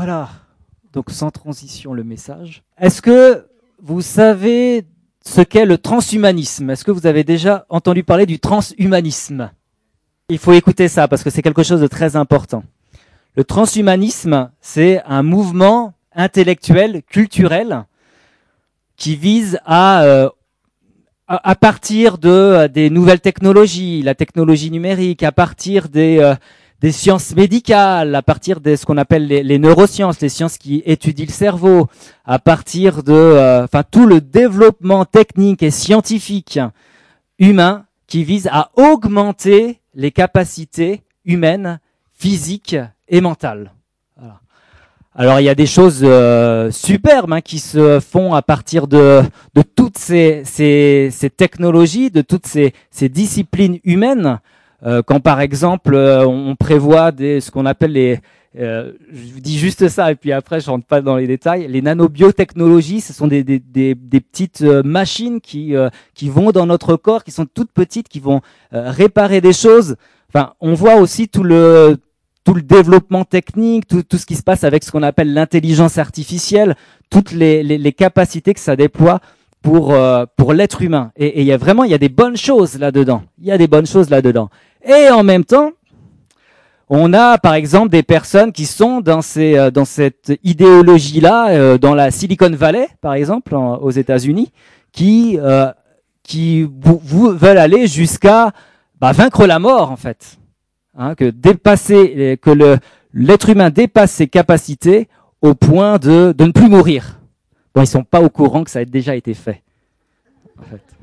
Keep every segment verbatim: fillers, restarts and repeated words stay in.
Voilà, donc sans transition le message. Est-ce que vous savez ce qu'est le transhumanisme? Est-ce que vous avez déjà entendu parler du transhumanisme? Il faut écouter ça parce que c'est quelque chose de très important. Le transhumanisme, c'est un mouvement intellectuel, culturel, qui vise à, euh, à, à partir de euh, des nouvelles technologies, la technologie numérique, à partir des, euh, des sciences médicales, à partir de ce qu'on appelle les, les neurosciences, les sciences qui étudient le cerveau, à partir de, euh, enfin, tout le développement technique et scientifique humain qui vise à augmenter les capacités humaines, physiques et mentales. Voilà. Alors il y a des choses euh, superbes hein, qui se font à partir de, de toutes ces, ces, ces technologies, de toutes ces, ces disciplines humaines. Euh, quand par exemple euh, on prévoit des, ce qu'on appelle les, euh, je vous dis juste ça et puis après je rentre pas dans les détails, les nanobiotechnologies, ce sont des, des, des, des petites euh, machines qui, euh, qui vont dans notre corps, qui sont toutes petites, qui vont euh, réparer des choses. Enfin, on voit aussi tout le tout le développement technique, tout, tout ce qui se passe avec ce qu'on appelle l'intelligence artificielle, toutes les, les, les capacités que ça déploie pour euh, pour l'être humain. Et il y a vraiment, il y a des bonnes choses là-dedans. Il y a des bonnes choses là-dedans. Et en même temps, on a par exemple des personnes qui sont dans ces euh, dans cette idéologie-là, euh, dans la Silicon Valley, par exemple, en, aux États-Unis, qui euh, qui vous, vous veulent aller jusqu'à bah, vaincre la mort en fait. Hein, que dépasser, que le, l'être humain dépasse ses capacités au point de, de ne plus mourir. Bon, ils sont pas au courant que ça a déjà été fait. En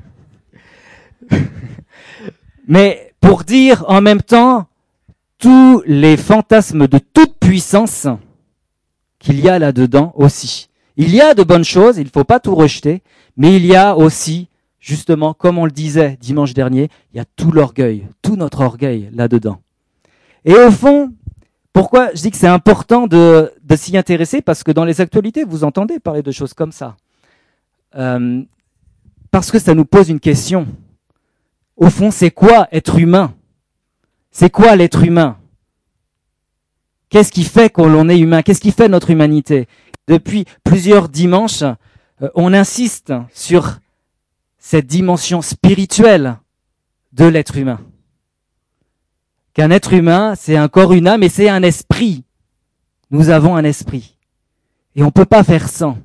fait. Mais pour dire en même temps tous les fantasmes de toute puissance qu'il y a là-dedans aussi. Il y a de bonnes choses, il ne faut pas tout rejeter, mais il y a aussi, justement, comme on le disait dimanche dernier, il y a tout l'orgueil, tout notre orgueil là-dedans. Et au fond, pourquoi je dis que c'est important de, de s'y intéresser? Parce que dans les actualités, vous entendez parler de choses comme ça. Euh, parce que ça nous pose une question. Au fond, c'est quoi être humain? C'est quoi l'être humain? Qu'est-ce qui fait qu'on est humain? Qu'est-ce qui fait notre humanité? Depuis plusieurs dimanches, euh, on insiste sur cette dimension spirituelle de l'être humain. Qu'un être humain, c'est un corps, une âme, et c'est un esprit. Nous avons un esprit. Et on ne peut pas faire sans.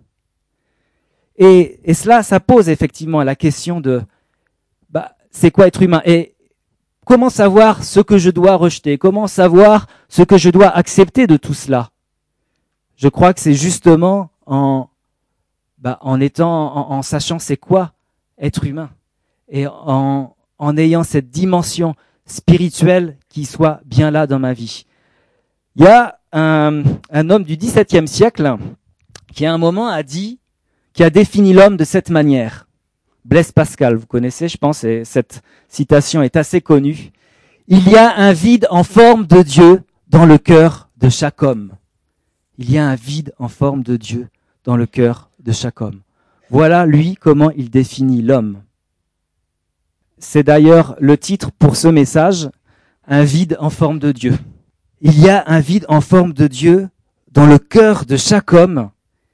Et, et cela, ça pose effectivement la question de, bah, c'est quoi être humain? Et comment savoir ce que je dois rejeter? Comment savoir ce que je dois accepter de tout cela? Je crois que c'est justement en, bah, en étant, en, en sachant c'est quoi être humain. Et en, en ayant cette dimension spirituelle qui soit bien là dans ma vie. Il y a un, un homme du dix-septième siècle qui à un moment a dit, qui a défini l'homme de cette manière. Blaise Pascal, vous connaissez, je pense, et cette citation est assez connue. Il y a un vide en forme de Dieu dans le cœur de chaque homme. Il y a un vide en forme de Dieu dans le cœur de chaque homme. Voilà, lui, comment il définit l'homme. C'est d'ailleurs le titre pour ce message, un vide en forme de Dieu. Il y a un vide en forme de Dieu dans le cœur de chaque homme.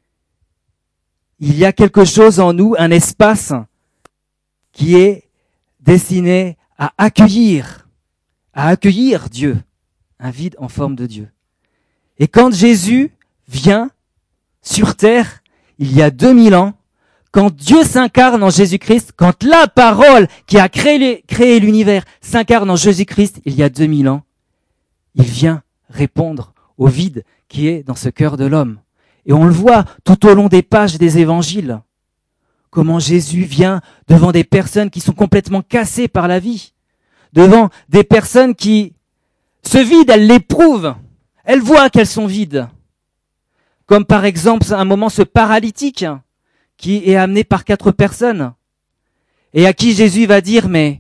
Il y a quelque chose en nous, un espace qui est destiné à accueillir, à accueillir Dieu, un vide en forme de Dieu. Et quand Jésus vient sur terre, il y a deux mille ans, quand Dieu s'incarne en Jésus-Christ, quand la parole qui a créé, les, créé l'univers s'incarne en Jésus-Christ il y a deux mille ans, il vient répondre au vide qui est dans ce cœur de l'homme. Et on le voit tout au long des pages des évangiles, comment Jésus vient devant des personnes qui sont complètement cassées par la vie, devant des personnes qui, ce vide, elles l'éprouvent, elles voient qu'elles sont vides. Comme par exemple, à un moment, ce paralytique qui est amené par quatre personnes et à qui Jésus va dire, mais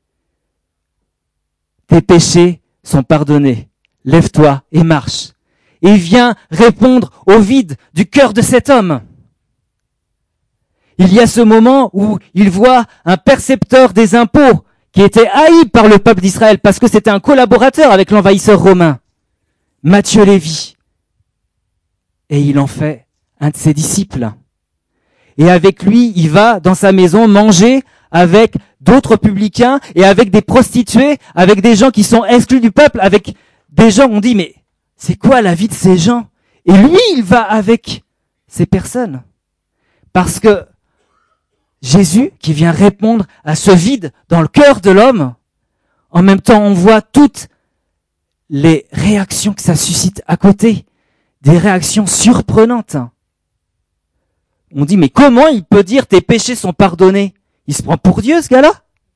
tes péchés sont pardonnés, lève-toi et marche. Et il vient répondre au vide du cœur de cet homme. Il y a ce moment où il voit un percepteur des impôts qui était haï par le peuple d'Israël parce que c'était un collaborateur avec l'envahisseur romain, Matthieu Lévi. et il en fait un de ses disciples. Et avec lui, il va dans sa maison manger avec d'autres publicains et avec des prostituées, avec des gens qui sont exclus du peuple, avec des gens, on dit, mais c'est quoi la vie de ces gens? Et lui, il va avec ces personnes. Parce que Jésus, qui vient répondre à ce vide dans le cœur de l'homme, en même temps, on voit toutes les réactions que ça suscite à côté, des réactions surprenantes. On dit, mais comment il peut dire tes péchés sont pardonnés? Il se prend pour Dieu, ce gars-là?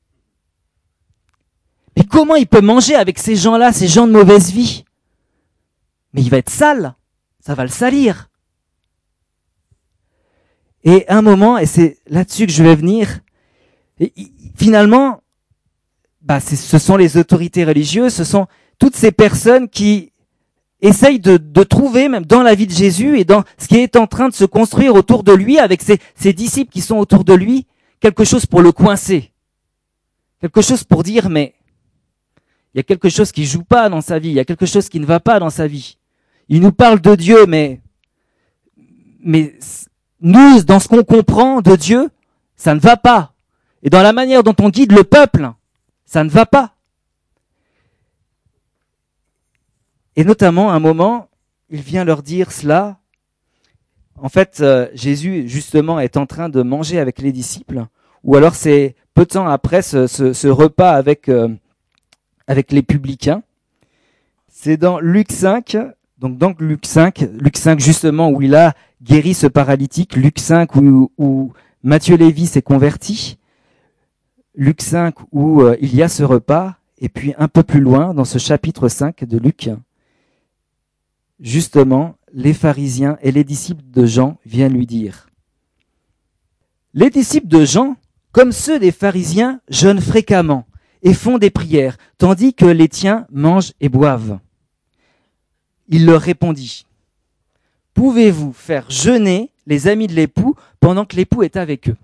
Mais comment il peut manger avec ces gens-là, ces gens de mauvaise vie? Mais il va être sale, ça va le salir. Et à un moment, et c'est là-dessus que je vais venir, et finalement, bah, c'est, ce sont les autorités religieuses, ce sont toutes ces personnes qui essayent de, de trouver, même dans la vie de Jésus et dans ce qui est en train de se construire autour de lui, avec ses, ses disciples qui sont autour de lui, quelque chose pour le coincer. Quelque chose pour dire, mais il y a quelque chose qui joue pas dans sa vie, il y a quelque chose qui ne va pas dans sa vie. Il nous parle de Dieu, mais, mais nous, dans ce qu'on comprend de Dieu, ça ne va pas. Et dans la manière dont on guide le peuple, ça ne va pas. Et notamment, à un moment, il vient leur dire cela. En fait, euh, Jésus, justement, est en train de manger avec les disciples, ou alors c'est peu de temps après ce, ce, ce repas avec, euh, avec les publicains. C'est dans Luc cinq, donc dans Luc cinq, Luc cinq justement, où il a guéri ce paralytique, Luc cinq où, où Matthieu Lévy s'est converti, Luc cinq où euh, il y a ce repas, et puis un peu plus loin, dans ce chapitre cinq de Luc, justement, les pharisiens et les disciples de Jean viennent lui dire. Les disciples de Jean, comme ceux des pharisiens, jeûnent fréquemment et font des prières, tandis que les tiens mangent et boivent. Il leur répondit, « Pouvez-vous faire jeûner les amis de l'époux pendant que l'époux est avec eux?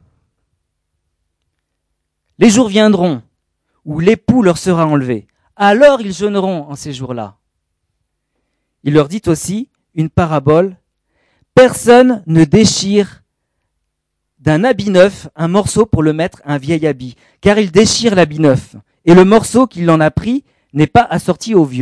Les jours viendront où l'époux leur sera enlevé. Alors ils jeûneront en ces jours-là. » Il leur dit aussi une parabole. « Personne ne déchire d'un habit neuf un morceau pour le mettre un vieil habit, car il déchire l'habit neuf, et le morceau qu'il en a pris n'est pas assorti au vieux. »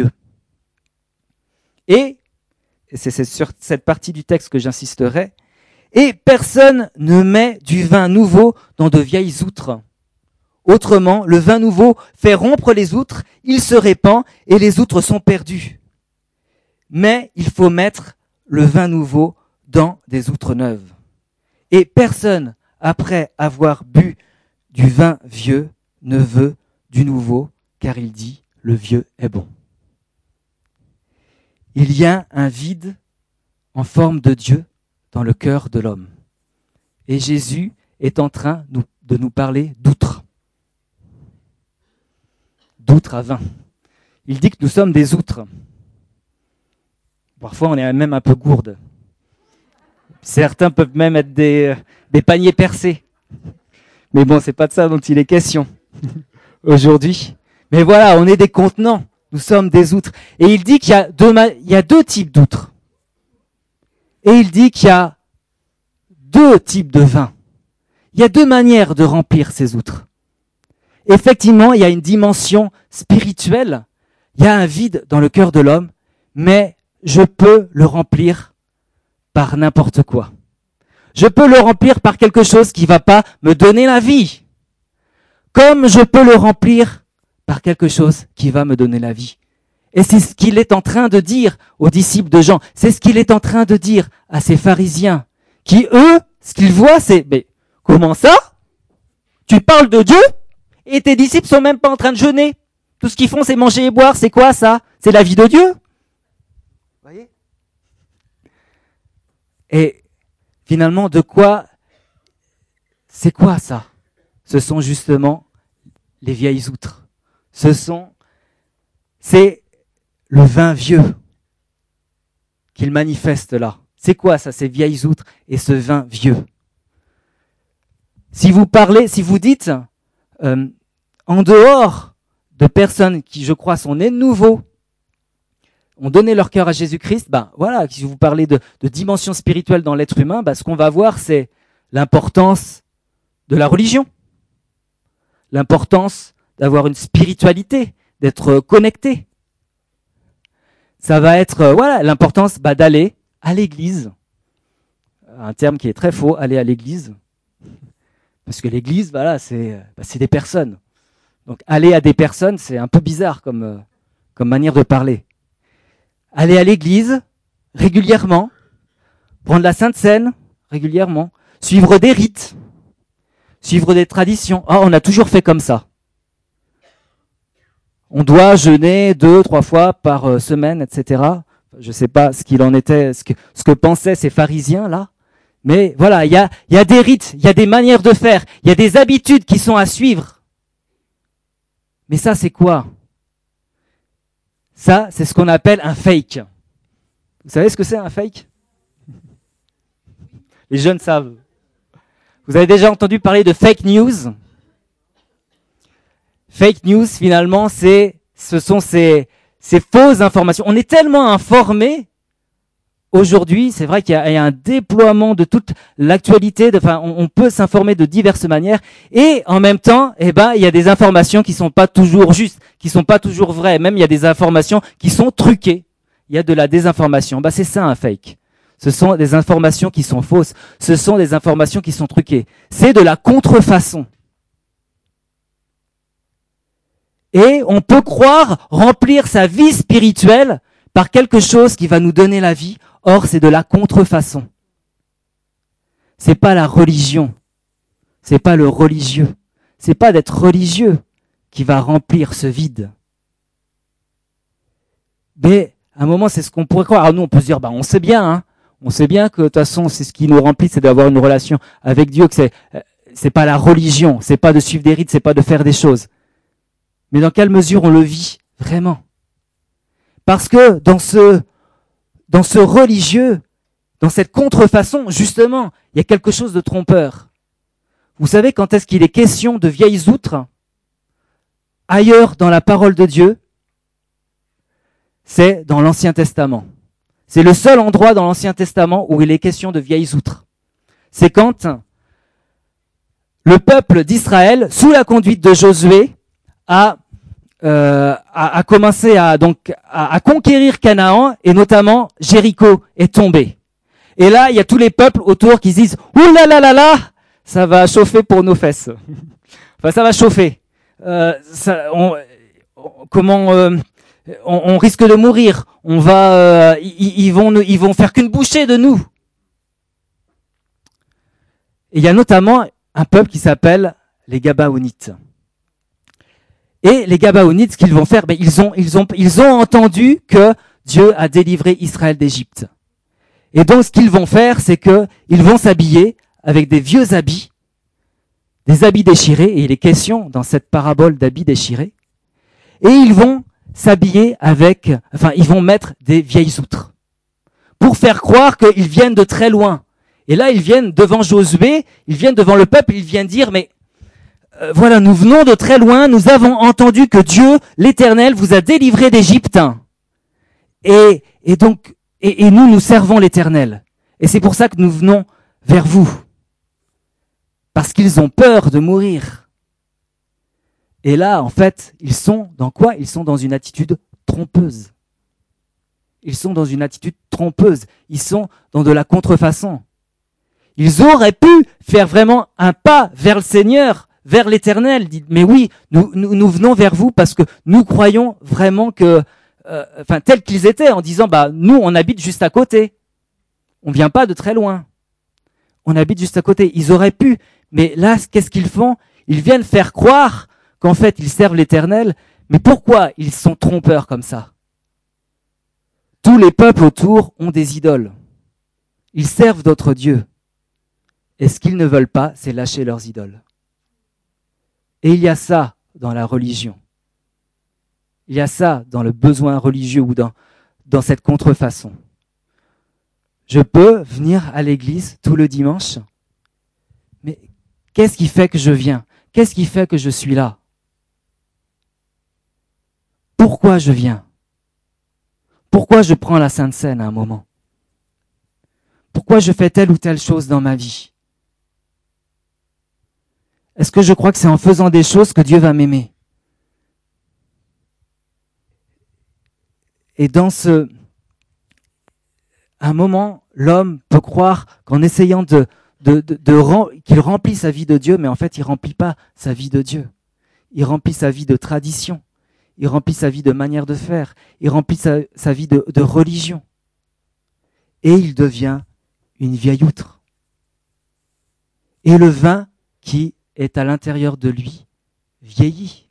Et, et c'est sur cette partie du texte que j'insisterai, « Et personne ne met du vin nouveau dans de vieilles outres. Autrement, le vin nouveau fait rompre les outres, il se répand, et les outres sont perdues. Mais il faut mettre le vin nouveau dans des outres neuves. Et personne, après avoir bu du vin vieux, ne veut du nouveau, car il dit, le vieux est bon. » Il y a un vide en forme de Dieu dans le cœur de l'homme. Et Jésus est en train de nous parler d'outres. D'outres à vin. Il dit que nous sommes des outres. Parfois, on est même un peu gourde. Certains peuvent même être des, des paniers percés. Mais bon, c'est pas de ça dont il est question aujourd'hui. Mais voilà, on est des contenants. Nous sommes des outres. Et il dit qu'il y a deux, il y a deux types d'outres. Et il dit qu'il y a deux types de vin. Il y a deux manières de remplir ces outres. Effectivement, il y a une dimension spirituelle. Il y a un vide dans le cœur de l'homme, mais je peux le remplir par n'importe quoi. Je peux le remplir par quelque chose qui va pas me donner la vie. Comme je peux le remplir par quelque chose qui va me donner la vie. Et c'est ce qu'il est en train de dire aux disciples de Jean. C'est ce qu'il est en train de dire à ces pharisiens. Qui, eux, ce qu'ils voient, c'est, mais comment ça? Tu parles de Dieu? Et tes disciples sont même pas en train de jeûner. Tout ce qu'ils font, c'est manger et boire. C'est quoi ça? C'est la vie de Dieu? Voyez? Et finalement, de quoi, c'est quoi ça? Ce sont justement les vieilles outres. Ce sont, c'est le vin vieux qu'il manifeste là. C'est quoi ça, ces vieilles outres et ce vin vieux? Si vous parlez, si vous dites, euh, en dehors de personnes qui, je crois, sont nées de nouveau, ont donné leur cœur à Jésus-Christ, ben voilà, si vous parlez de, de dimension spirituelle dans l'être humain, ben, ce qu'on va voir, c'est l'importance de la religion, l'importance d'avoir une spiritualité, d'être connecté. Ça va être, euh, voilà, l'importance bah, d'aller à l'église. Un terme qui est très faux, aller à l'église. Parce que l'église, voilà, c'est, bah, c'est des personnes. Donc aller à des personnes, c'est un peu bizarre comme, euh, comme manière de parler. Aller à l'église régulièrement, prendre la Sainte Seine régulièrement, suivre des rites, suivre des traditions. Ah, on a toujours fait comme ça. On doit jeûner deux, trois fois par euh, semaine, et cetera. Je ne sais pas ce qu'il en était, ce que, ce que pensaient ces pharisiens là. Mais voilà, il y a, y a des rites, il y a des manières de faire, il y a des habitudes qui sont à suivre. Mais ça, c'est quoi? Ça, c'est ce qu'on appelle un fake. Vous savez ce que c'est un fake? Les jeunes savent. Vous avez déjà entendu parler de fake news? Fake news, finalement, c'est, ce sont ces, ces fausses informations. On est tellement informés aujourd'hui, c'est vrai qu'il y a, il y a un déploiement de toute l'actualité. De, enfin, on, on peut s'informer de diverses manières, et en même temps, eh ben, il y a des informations qui sont pas toujours justes, qui sont pas toujours vraies. Même il y a des informations qui sont truquées. Il y a de la désinformation. Bah, c'est ça un fake. Ce sont des informations qui sont fausses. Ce sont des informations qui sont truquées. C'est de la contrefaçon. Et on peut croire remplir sa vie spirituelle par quelque chose qui va nous donner la vie. Or, c'est de la contrefaçon. C'est pas la religion. C'est pas le religieux. C'est pas d'être religieux qui va remplir ce vide. Mais, à un moment, c'est ce qu'on pourrait croire. Alors nous, on peut se dire, bah, on sait bien, hein. On sait bien que, de toute façon, c'est ce qui nous remplit, c'est d'avoir une relation avec Dieu, que c'est, c'est pas la religion, c'est pas de suivre des rites, c'est pas de faire des choses. Mais dans quelle mesure on le vit vraiment? Parce que dans ce, dans ce religieux, dans cette contrefaçon, justement, il y a quelque chose de trompeur. Vous savez quand est-ce qu'il est question de vieilles outres ailleurs dans la parole de Dieu? C'est dans l'Ancien Testament. C'est le seul endroit dans l'Ancien Testament où il est question de vieilles outres. C'est quand le peuple d'Israël, sous la conduite de Josué, a, euh, a, a commencé à, donc, à, à conquérir Canaan, et notamment Jéricho est tombé. Et là, il y a tous les peuples autour qui se disent « Ouh là là là là, ça va chauffer pour nos fesses. » Enfin, ça va chauffer. Euh, ça, on, on, comment euh, on, on risque de mourir. On va, euh, ils, ils vont, ils vont faire qu'une bouchée de nous. Et il y a notamment un peuple qui s'appelle les Gabaonites. Et les Gabaonites, ce qu'ils vont faire, ben, ils ont, ils ont, ils ont entendu que Dieu a délivré Israël d'Égypte. Et donc, ce qu'ils vont faire, c'est que ils vont s'habiller avec des vieux habits, des habits déchirés, et il est question dans cette parabole d'habits déchirés. Et ils vont s'habiller avec, enfin, ils vont mettre des vieilles outres pour faire croire qu'ils viennent de très loin. Et là, ils viennent devant Josué, ils viennent devant le peuple, ils viennent dire, mais euh, voilà, nous venons de très loin, nous avons entendu que Dieu, l'Éternel, vous a délivré d'Égypte. Et, et donc, et, et nous, nous servons l'Éternel. Et c'est pour ça que nous venons vers vous. Parce qu'ils ont peur de mourir. Et là, en fait, ils sont dans quoi? Ils sont dans une attitude trompeuse. Ils sont dans une attitude trompeuse. Ils sont dans de la contrefaçon. Ils auraient pu faire vraiment un pas vers le Seigneur, vers l'Éternel. Mais oui, nous, nous, nous venons vers vous parce que nous croyons vraiment que, euh, enfin, tels qu'ils étaient, en disant, bah, nous, on habite juste à côté. On vient pas de très loin. On habite juste à côté. Ils auraient pu. Mais là, qu'est-ce qu'ils font? Ils viennent faire croire qu'en fait, ils servent l'Éternel. Mais pourquoi ils sont trompeurs comme ça? Tous les peuples autour ont des idoles. Ils servent d'autres dieux. Et ce qu'ils ne veulent pas, c'est lâcher leurs idoles. Et il y a ça dans la religion. Il y a ça dans le besoin religieux ou dans, dans cette contrefaçon. Je peux venir à l'église tout le dimanche, mais qu'est-ce qui fait que je viens? Qu'est-ce qui fait que je suis là? Pourquoi je viens? Pourquoi je prends la Sainte Seine à un moment? Pourquoi je fais telle ou telle chose dans ma vie? Est-ce que je crois que c'est en faisant des choses que Dieu va m'aimer? Et dans ce... À un moment, l'homme peut croire qu'en essayant de, de, de, de rem... qu'il remplit sa vie de Dieu, mais en fait, il remplit pas sa vie de Dieu. Il remplit sa vie de tradition. Il remplit sa vie de manière de faire. Il remplit sa, sa vie de, de religion. Et il devient une vieille outre. Et le vin qui est à l'intérieur de lui vieillit.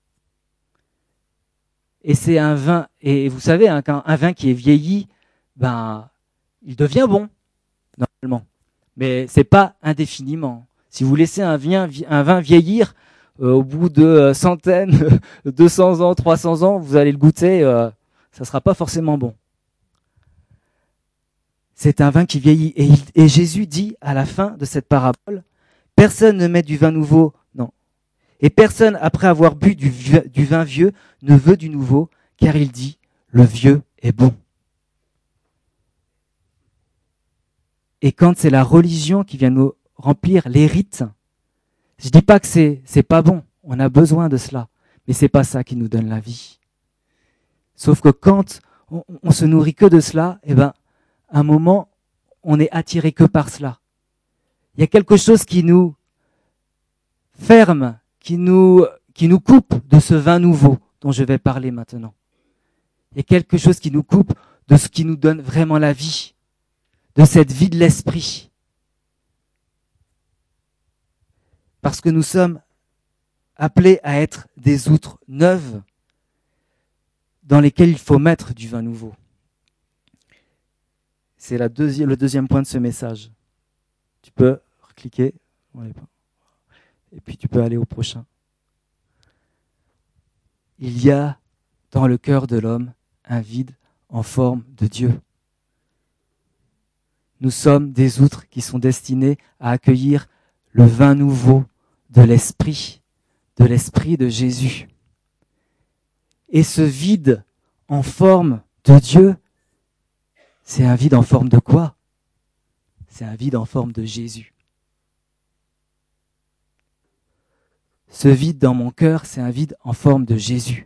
Et c'est un vin, et vous savez, hein, qu'un un vin qui est vieilli, ben, il devient bon, normalement. Mais c'est pas indéfiniment. Si vous laissez un vin, un vin vieillir, euh, au bout de euh, centaines, deux cents ans, trois cents ans, vous allez le goûter, euh, ça sera pas forcément bon. C'est un vin qui vieillit. Et, il, et Jésus dit à la fin de cette parabole, personne ne met du vin nouveau, non. Et personne, après avoir bu du, du vin vieux, ne veut du nouveau, car il dit, le vieux est bon. Et quand c'est la religion qui vient nous remplir les rites, je dis pas que c'est, c'est pas bon, on a besoin de cela, mais c'est pas ça qui nous donne la vie. Sauf que quand on, on se nourrit que de cela, eh ben, à un moment, on est attiré que par cela. Il y a quelque chose qui nous ferme, qui nous, qui nous coupe de ce vin nouveau dont je vais parler maintenant. Il y a quelque chose qui nous coupe de ce qui nous donne vraiment la vie, de cette vie de l'esprit. Parce que nous sommes appelés à être des outres neuves dans lesquelles il faut mettre du vin nouveau. C'est la deuxi- le deuxième point de ce message. Tu peux cliquer. Et puis tu peux aller au prochain. Il y a dans le cœur de l'homme un vide en forme de Dieu. Nous sommes des outres qui sont destinés à accueillir le vin nouveau de l'esprit, de l'esprit de Jésus. Et ce vide en forme de Dieu, c'est un vide en forme de quoi? C'est un vide en forme de Jésus. Ce vide dans mon cœur, c'est un vide en forme de Jésus.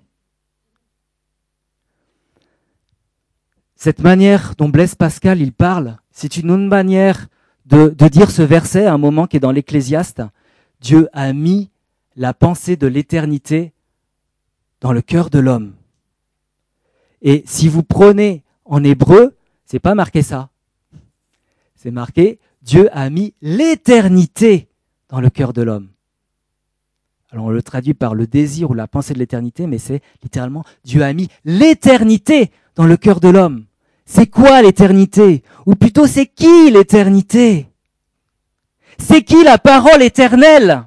Cette manière dont Blaise Pascal il parle, c'est une autre manière de, de dire ce verset, à un moment qui est dans l'Ecclésiaste. Dieu a mis la pensée de l'éternité dans le cœur de l'homme. Et si vous prenez en hébreu, c'est pas marqué ça. C'est marqué Dieu a mis l'éternité dans le cœur de l'homme. Alors on le traduit par le désir ou la pensée de l'éternité, mais c'est littéralement Dieu a mis l'éternité dans le cœur de l'homme. C'est quoi l'éternité? Ou plutôt c'est qui l'éternité? C'est qui la parole éternelle?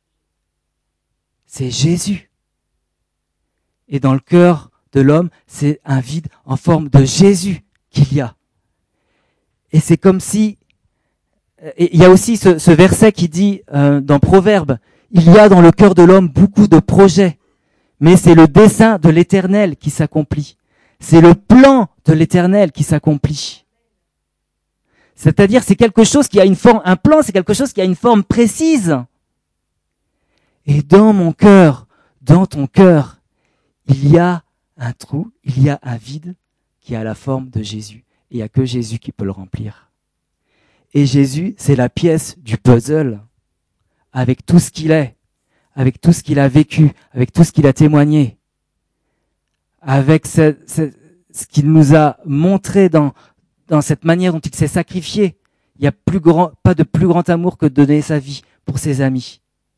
C'est Jésus. Et dans le cœur de l'homme, c'est un vide en forme de Jésus qu'il y a. Et c'est comme si... Et il y a aussi ce, ce verset qui dit euh, dans Proverbes, il y a dans le cœur de l'homme beaucoup de projets, mais c'est le dessein de l'Éternel qui s'accomplit. C'est le plan de l'Éternel qui s'accomplit. C'est-à-dire, c'est quelque chose qui a une forme, un plan, c'est quelque chose qui a une forme précise. Et dans mon cœur, dans ton cœur, il y a un trou, il y a un vide qui a la forme de Jésus. Et il n'y a que Jésus qui peut le remplir. Et Jésus, c'est la pièce du puzzle, avec tout ce qu'il est, avec tout ce qu'il a vécu, avec tout ce qu'il a témoigné, avec ce, ce, ce qu'il nous a montré dans, dans cette manière dont il s'est sacrifié. Il n'y a plus grand, pas de plus grand amour que de donner sa vie pour ses amis.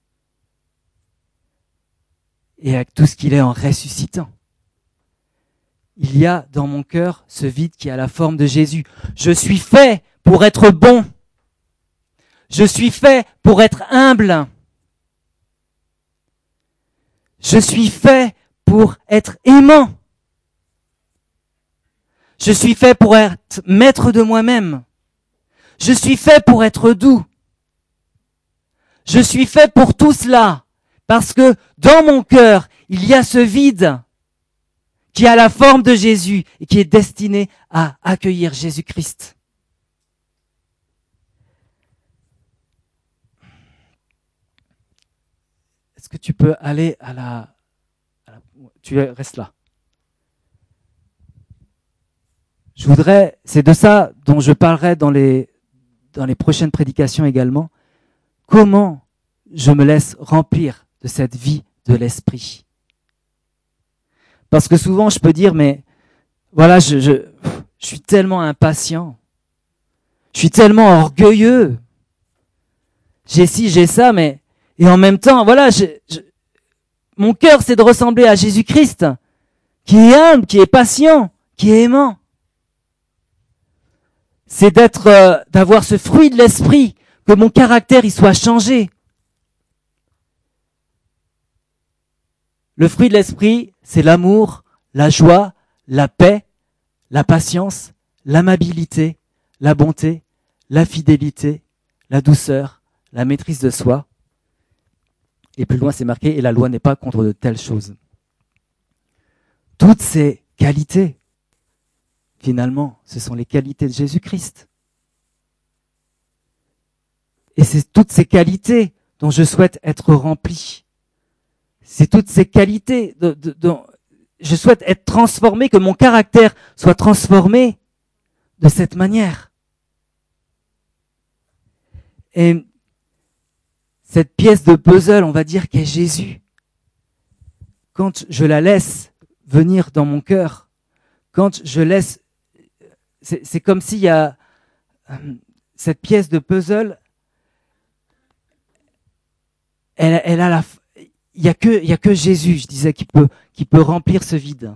Et avec tout ce qu'il est en ressuscitant. Il y a dans mon cœur ce vide qui a la forme de Jésus. Je suis fait pour être bon. Je suis fait pour être humble. Je suis fait pour être aimant. Je suis fait pour être maître de moi-même. Je suis fait pour être doux. Je suis fait pour tout cela, parce que dans mon cœur, il y a ce vide qui a la forme de Jésus et qui est destiné à accueillir Jésus-Christ. Est-ce que tu peux aller à la... À la tu restes là. Je voudrais, c'est de ça dont je parlerai dans les, dans les prochaines prédications également. Comment je me laisse remplir de cette vie de l'esprit? Parce que souvent je peux dire, mais voilà, je, je, je suis tellement impatient, je suis tellement orgueilleux, j'ai ci, j'ai ça, mais et en même temps, voilà, je, je, mon cœur c'est de ressembler à Jésus-Christ, qui est humble, qui est patient, qui est aimant. C'est d'être, euh, d'avoir ce fruit de l'esprit, que mon caractère y soit changé. Le fruit de l'esprit, c'est l'amour, la joie, la paix, la patience, l'amabilité, la bonté, la fidélité, la douceur, la maîtrise de soi. Et plus loin, c'est marqué, et la loi n'est pas contre de telles choses. Toutes ces qualités, finalement, ce sont les qualités de Jésus-Christ. Et c'est toutes ces qualités dont je souhaite être rempli. C'est toutes ces qualités de, de, dont je souhaite être transformé, que mon caractère soit transformé de cette manière. Et cette pièce de puzzle, on va dire, qu'est Jésus, quand je la laisse venir dans mon cœur, quand je laisse, c'est, c'est comme s'il y a euh, cette pièce de puzzle, elle, elle a la, il y a que, il y a que Jésus, je disais, qui peut, qui peut remplir ce vide.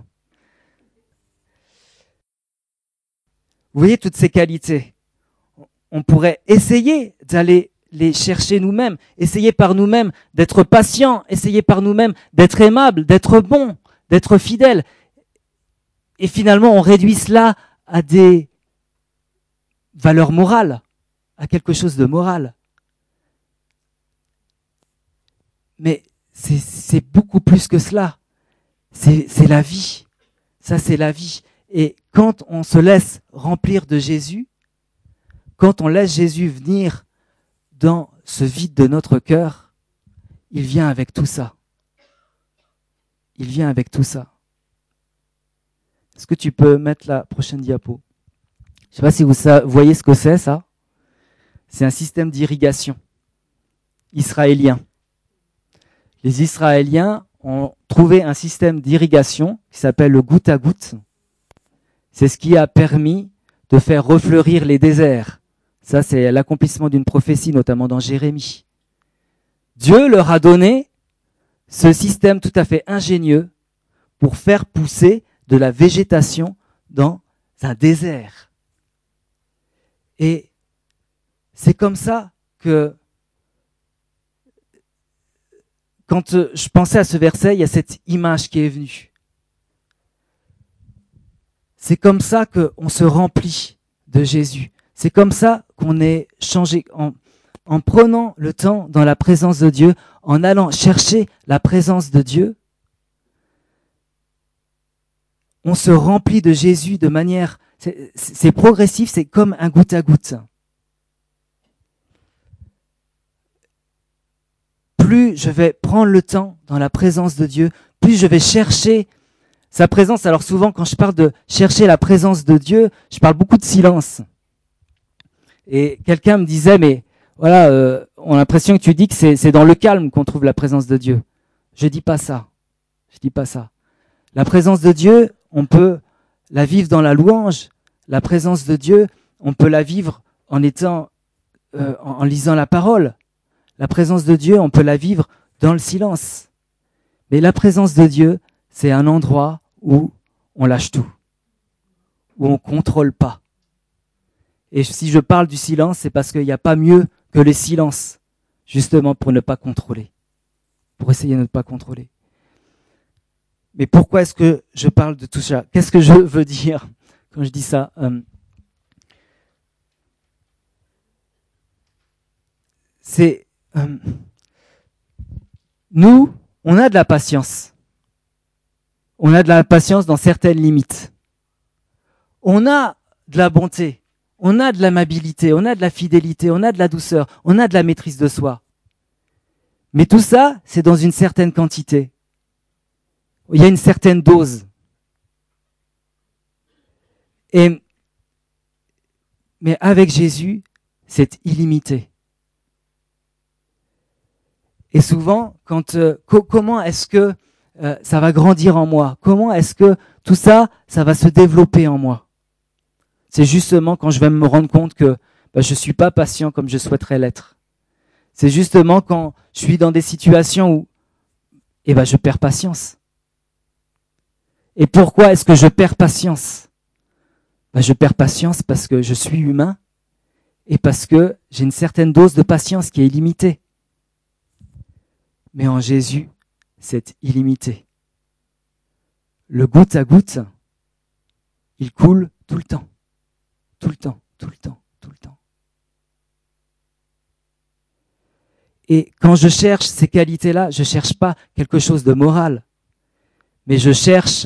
Vous voyez toutes ces qualités. On pourrait essayer d'aller les chercher nous-mêmes, essayer par nous-mêmes d'être patient, essayer par nous-mêmes d'être aimable, d'être bon, d'être fidèle. Et finalement, on réduit cela à des valeurs morales, à quelque chose de moral. Mais c'est, c'est beaucoup plus que cela. C'est, c'est la vie. Ça, c'est la vie. Et quand on se laisse remplir de Jésus, quand on laisse Jésus venir dans ce vide de notre cœur, il vient avec tout ça. Il vient avec tout ça. Est-ce que tu peux mettre la prochaine diapo? Je ne sais pas si vous voyez ce que c'est, ça. C'est un système d'irrigation israélien. Les Israéliens ont trouvé un système d'irrigation qui s'appelle le goutte à goutte. C'est ce qui a permis de faire refleurir les déserts. Ça, c'est l'accomplissement d'une prophétie, notamment dans Jérémie. Dieu leur a donné ce système tout à fait ingénieux pour faire pousser de la végétation dans un désert. Et c'est comme ça que, quand je pensais à ce verset, il y a cette image qui est venue. C'est comme ça qu'on se remplit de Jésus. C'est comme ça qu'on est changé, en, en prenant le temps dans la présence de Dieu, en allant chercher la présence de Dieu. On se remplit de Jésus de manière, c'est, c'est progressif, c'est comme un goutte à goutte. Plus je vais prendre le temps dans la présence de Dieu, plus je vais chercher sa présence. Alors souvent, quand je parle de chercher la présence de Dieu, je parle beaucoup de silence. Et quelqu'un me disait, mais voilà, euh, on a l'impression que tu dis que c'est, c'est dans le calme qu'on trouve la présence de Dieu. Je dis pas ça. Je dis pas ça. La présence de Dieu, on peut la vivre dans la louange. La présence de Dieu, on peut la vivre en étant, euh, en, en lisant la parole. La présence de Dieu, on peut la vivre dans le silence. Mais la présence de Dieu, c'est un endroit où on lâche tout, où on contrôle pas. Et si je parle du silence, c'est parce qu'il n'y a pas mieux que le silence, justement pour ne pas contrôler, pour essayer de ne pas contrôler. Mais pourquoi est-ce que je parle de tout ça? Qu'est-ce que je veux dire quand je dis ça? euh, C'est euh, nous, on a de la patience. On a de la patience dans certaines limites. On a de la bonté, on a de l'amabilité, on a de la fidélité, on a de la douceur, on a de la maîtrise de soi. Mais tout ça, c'est dans une certaine quantité. Il y a une certaine dose. Et, mais avec Jésus, c'est illimité. Et souvent, quand euh, co- comment est-ce que euh, ça va grandir en moi? Comment est-ce que tout ça, ça va se développer en moi? C'est justement quand je vais me rendre compte que bah, je suis pas patient comme je souhaiterais l'être. C'est justement quand je suis dans des situations où eh ben, je perds patience. Et pourquoi est-ce que je perds patience? Ben, je perds patience parce que je suis humain et parce que j'ai une certaine dose de patience qui est illimitée. Mais en Jésus, c'est illimité. Le goutte à goutte, il coule tout le temps. Tout le temps, tout le temps, tout le temps. Et quand je cherche ces qualités-là, je ne cherche pas quelque chose de moral, mais je cherche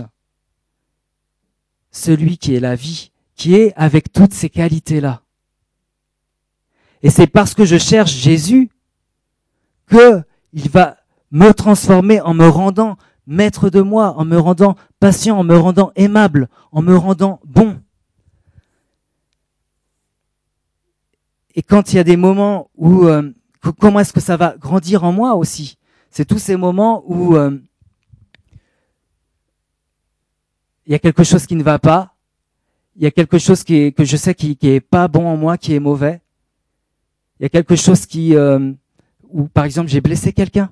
celui qui est la vie, qui est avec toutes ces qualités-là. Et c'est parce que je cherche Jésus qu'il va me transformer en me rendant maître de moi, en me rendant patient, en me rendant aimable, en me rendant bon. Et quand il y a des moments où, euh, comment est-ce que ça va grandir en moi aussi? C'est tous ces moments où euh, il y a quelque chose qui ne va pas, il y a quelque chose qui est, que je sais qui, qui est pas bon en moi, qui est mauvais. Il y a quelque chose qui, euh, où par exemple j'ai blessé quelqu'un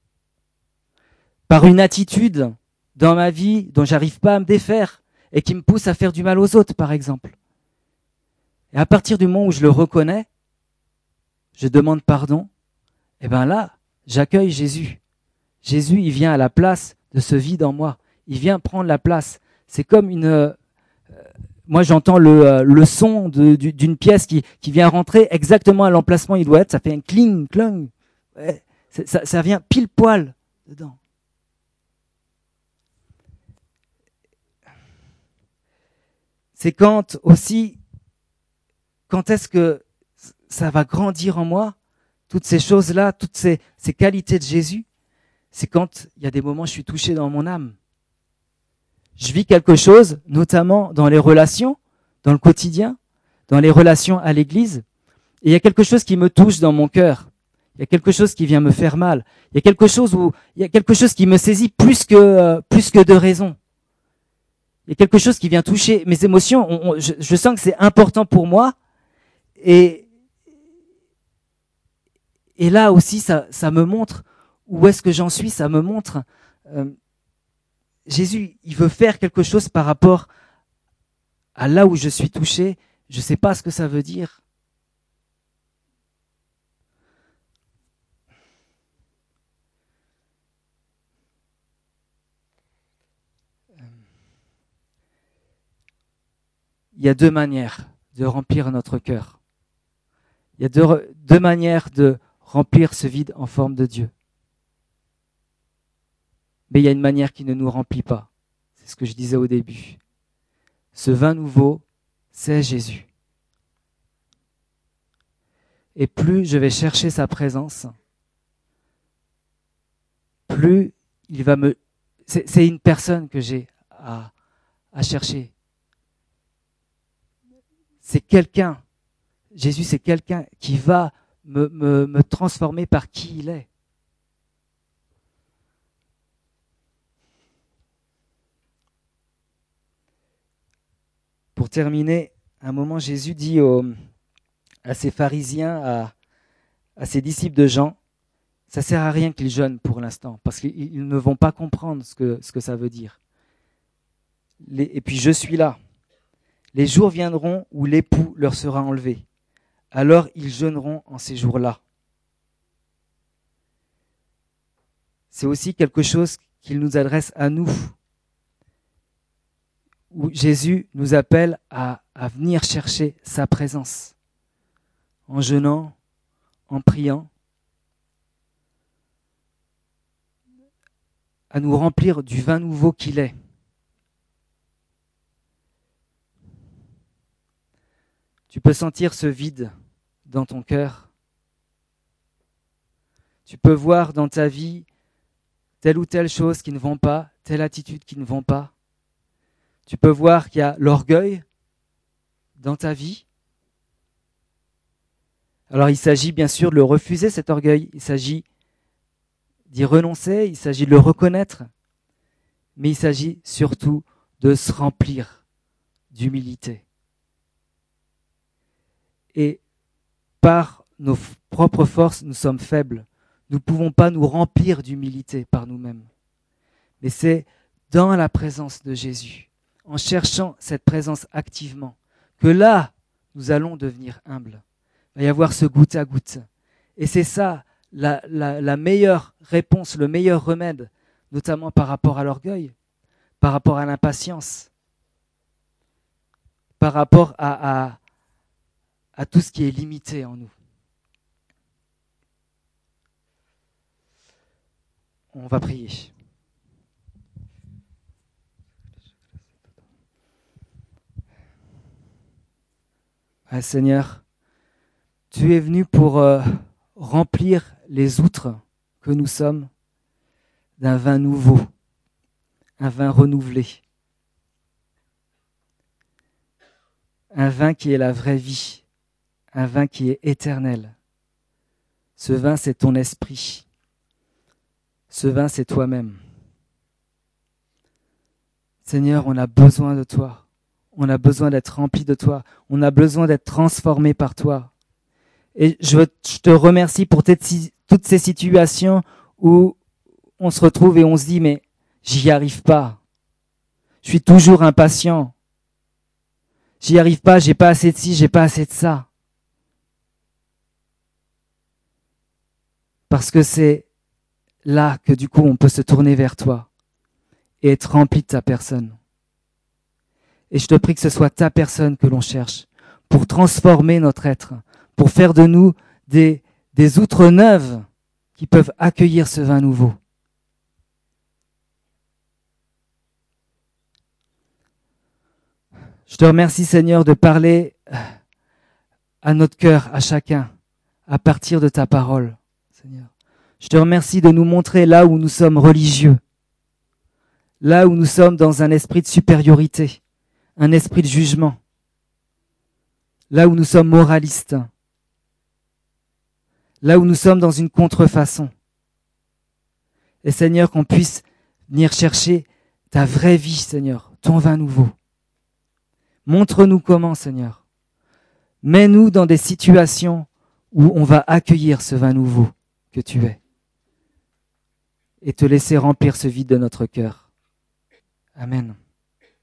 par une attitude dans ma vie dont j'arrive pas à me défaire et qui me pousse à faire du mal aux autres, par exemple. Et à partir du moment où je le reconnais, je demande pardon, et ben là, j'accueille Jésus. Jésus, il vient à la place de ce vide en moi. Il vient prendre la place. C'est comme une... Euh, moi, j'entends le, euh, le son de, du, d'une pièce qui, qui vient rentrer exactement à l'emplacement où il doit être. Ça fait un cling, clang. Ouais, ça, ça vient pile poil dedans. C'est quand aussi, quand est-ce que ça va grandir en moi, toutes ces choses-là, toutes ces, ces qualités de Jésus, c'est quand il y a des moments où je suis touché dans mon âme. Je vis quelque chose, notamment dans les relations, dans le quotidien, dans les relations à l'église, et il y a quelque chose qui me touche dans mon cœur. Il y a quelque chose qui vient me faire mal. Il y a quelque chose où, il y a quelque chose qui me saisit plus que, euh, plus que de raison. Il y a quelque chose qui vient toucher mes émotions. On, on, je, je sens que c'est important pour moi. Et, et là aussi, ça, ça me montre où est-ce que j'en suis. Ça me montre, euh, Jésus, il veut faire quelque chose par rapport à là où je suis touché. Je ne sais pas ce que ça veut dire. Il y a deux manières de remplir notre cœur. Il y a deux, deux manières de remplir ce vide en forme de Dieu. Mais il y a une manière qui ne nous remplit pas. C'est ce que je disais au début. Ce vin nouveau, c'est Jésus. Et plus je vais chercher sa présence, plus il va me... C'est, c'est une personne que j'ai à, à chercher. C'est quelqu'un, Jésus c'est quelqu'un qui va me, me, me transformer par qui il est. Pour terminer, à un moment Jésus dit aux, à ses pharisiens, à, à ses disciples de Jean, ça sert à rien qu'ils jeûnent pour l'instant, parce qu'ils ne vont pas comprendre ce que, ce que ça veut dire. Les, et puis je suis là. Les jours viendront où l'époux leur sera enlevé. Alors ils jeûneront en ces jours-là. C'est aussi quelque chose qu'il nous adresse à nous, où Jésus nous appelle à, à venir chercher sa présence, en jeûnant, en priant, à nous remplir du vin nouveau qu'il est. Tu peux sentir ce vide dans ton cœur. Tu peux voir dans ta vie telle ou telle chose qui ne vont pas, telle attitude qui ne vont pas. Tu peux voir qu'il y a l'orgueil dans ta vie. Alors il s'agit bien sûr de le refuser, cet orgueil. Il s'agit d'y renoncer, il s'agit de le reconnaître. Mais il s'agit surtout de se remplir d'humilité. Et par nos propres forces, nous sommes faibles. Nous ne pouvons pas nous remplir d'humilité par nous-mêmes. Mais c'est dans la présence de Jésus, en cherchant cette présence activement, que là, nous allons devenir humbles. Il va y avoir ce goutte à goutte. Et c'est ça, la, la, la meilleure réponse, le meilleur remède, notamment par rapport à l'orgueil, par rapport à l'impatience, par rapport à, à, à tout ce qui est limité en nous. On va prier. Ah, Seigneur, tu es venu pour euh, remplir les outres que nous sommes d'un vin nouveau, un vin renouvelé, un vin qui est la vraie vie, un vin qui est éternel. Ce vin, c'est ton esprit. Ce vin, c'est toi-même. Seigneur, on a besoin de toi. On a besoin d'être rempli de toi. On a besoin d'être transformé par toi. Et je, je te remercie pour toutes ces situations où on se retrouve et on se dit, mais j'y arrive pas. Je suis toujours impatient. J'y arrive pas, j'ai pas assez de ci, j'ai pas assez de ça. Parce que c'est là que du coup on peut se tourner vers toi et être rempli de ta personne. Et je te prie que ce soit ta personne que l'on cherche pour transformer notre être, pour faire de nous des, des outres neuves qui peuvent accueillir ce vin nouveau. Je te remercie Seigneur de parler à notre cœur, à chacun, à partir de ta parole, Seigneur. Je te remercie de nous montrer là où nous sommes religieux, là où nous sommes dans un esprit de supériorité, un esprit de jugement, là où nous sommes moralistes, là où nous sommes dans une contrefaçon. Et Seigneur, qu'on puisse venir chercher ta vraie vie, Seigneur, ton vin nouveau. Montre-nous comment, Seigneur. Mets-nous dans des situations où on va accueillir ce vin nouveau que tu es et te laisser remplir ce vide de notre cœur. Amen.